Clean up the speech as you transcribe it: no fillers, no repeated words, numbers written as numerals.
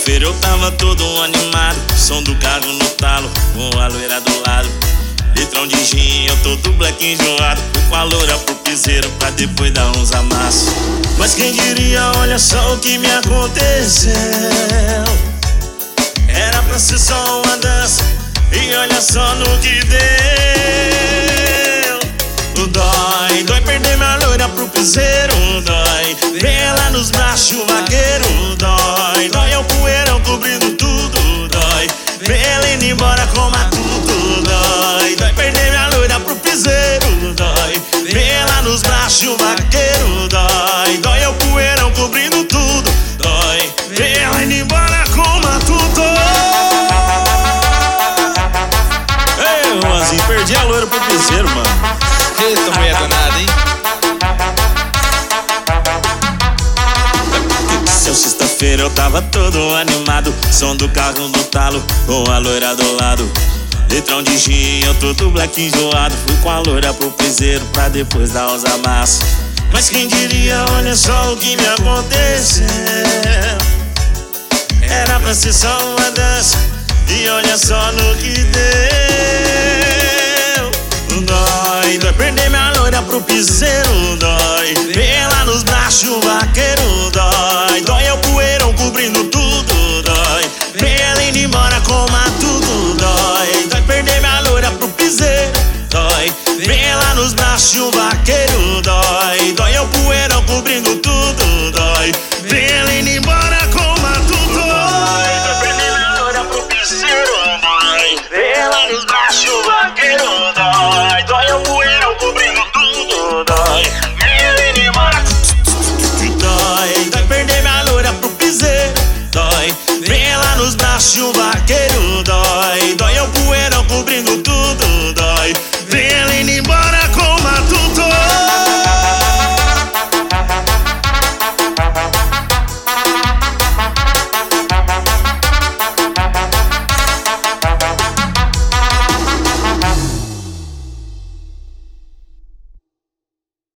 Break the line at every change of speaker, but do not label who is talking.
sexta-feira eu tava todo animado, som do carro no talo, com a loira do lado. Litrão de gin, eu todo black enjoado, fui com a loira pro piseiro pra depois dar uns amassos. Mas quem diria, olha só o que me aconteceu. Era pra ser só uma dança, e olha só no que deu. Dói, dói perder minha loira pro piseiro. Dói, ver ela nos braços, vaqueiro. Dói, dói é o poeirão cobrindo tudo. Dói, ver ela indo embora com matuto. Dói, dói perder minha loira pro piseiro. Dói, ver ela nos braços, vaqueiro. Dói, dói é o poeirão cobrindo tudo. Dói, ver ela indo embora com matuto. Ei, Juanzinho, perdi a loira pro piseiro, mano.
Eita, mulher danada, hein?
Sexta-feira eu tava todo animado, som do carro no talo, com a loira do lado. Litrão de gin, eu todo black enjoado, fui com a loira pro piseiro pra depois dar uns amassos. Mas quem diria, olha só o que me aconteceu. Era pra ser só uma dança, e olha só no que deu. Dói, dói perder minha loira pro piseiro. Dói, ver ela nos braços, vaqueiro. Dói,